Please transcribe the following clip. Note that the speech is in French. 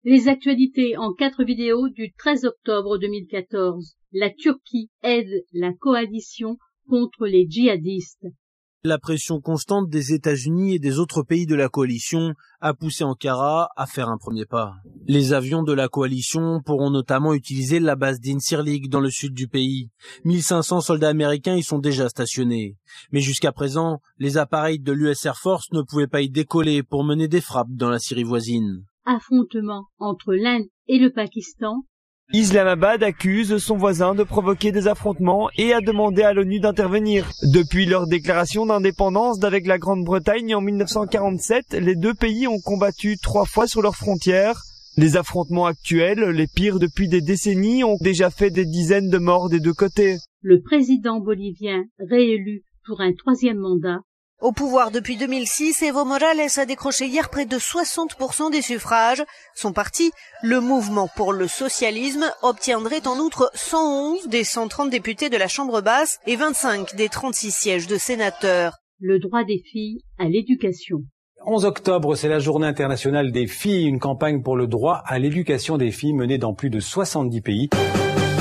Les actualités en 4 vidéos du 13 octobre 2014. La Turquie aide la coalition contre les djihadistes. La pression constante des États-Unis et des autres pays de la coalition a poussé Ankara à faire un premier pas. Les avions de la coalition pourront notamment utiliser la base d'Incirlik dans le sud du pays. 1500 soldats américains y sont déjà stationnés. Mais jusqu'à présent, les appareils de l'US Air Force ne pouvaient pas y décoller pour mener des frappes dans la Syrie voisine. Affrontement entre l'Inde et le Pakistan. Islamabad accuse son voisin de provoquer des affrontements et a demandé à l'ONU d'intervenir. Depuis leur déclaration d'indépendance d'avec la Grande-Bretagne en 1947, les deux pays ont combattu 3 fois sur leurs frontières. Les affrontements actuels, les pires depuis des décennies, ont déjà fait des dizaines de morts des deux côtés. Le président bolivien réélu pour un 3e mandat. Au pouvoir depuis 2006, Evo Morales a décroché hier près de 60% des suffrages. Son parti, le Mouvement pour le socialisme, obtiendrait en outre 111 des 130 députés de la Chambre basse et 25 des 36 sièges de sénateurs. Le droit des filles à l'éducation. 11 octobre, c'est la journée internationale des filles, une campagne pour le droit à l'éducation des filles menée dans plus de 70 pays.